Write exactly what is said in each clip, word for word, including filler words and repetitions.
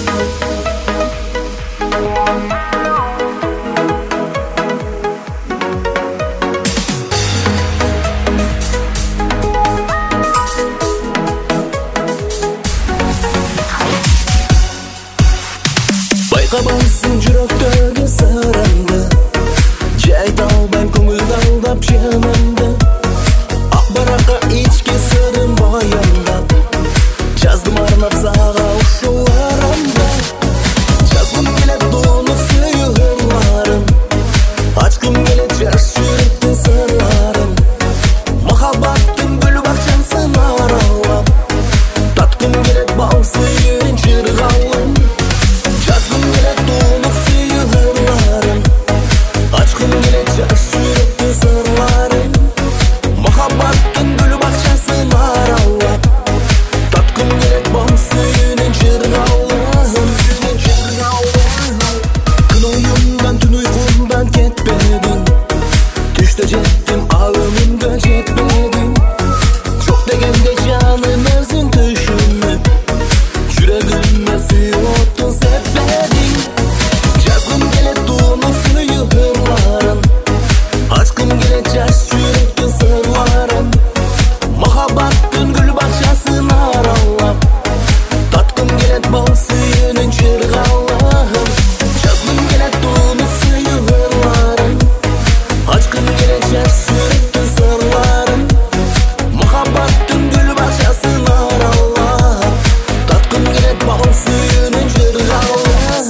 Байкабайсың жүрөктөгү сырымды, жайта албайм көңүлдү алдап жанымды. Ак баракка ички сырым баяндап, жаздым арнап сага ушуларымды. Жазгым келет тонук сүйүү ырларын, ачкым келет жаш жүрөктүн сырларын. Махаббаттын гүл бакчасын аралап, таткым келет бал сүйүүнүн жыргалын. Жазгым келет тонук сүйүү ырларын, ачкым келет жаш жүрөктүн сырларын. Махаббаттын гүл бакчасын аралап, таткым келет бал сүйүүнүн жыргалын. Күн оюмдан түн уйкумдан кетпедим, түштө жеттим ал өмүмгө жетпедим. Жок дегенде жаным өзүң түшүнүп, жүрөгүмө сүйүү оттун сеппедиң. Жазгым келет тонук сүйүү ырларын, ачкым келет жаш жүрөктүн сырларын. Махаббаттын гүл бакчасын аралап, таткым келет бал сүйүүнүн жыргалын. Жазгым келет тонук сүйүү ырларын, ачкым келет жаш жүрөктүн сырларын. Махаббаттын гүл бакчасын аралап, таткым келет бал сүйүүнүн жыргалын.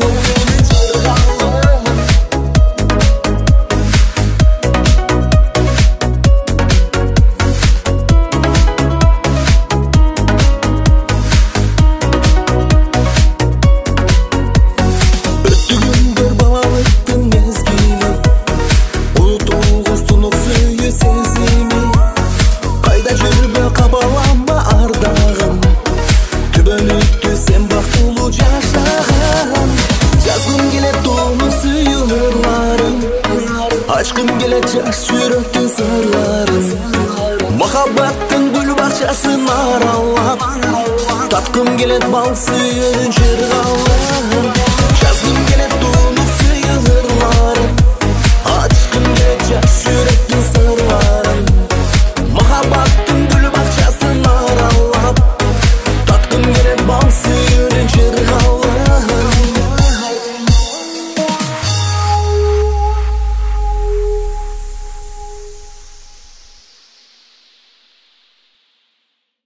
Өттү күндөр балалыктын мезгили, унутулгус тунук сүйүү сезими. Кайда жүрбө кабаланма ардагым, түбөнүктү сен бактылуу жашаган. Жазгым келет тонук сүйүү ырларын, ачкым келет жаш жүрөктүн сырларын. Махаббаттын гүл бакчасын аралап, таткым келет бал сүйүүнүн жыргалын.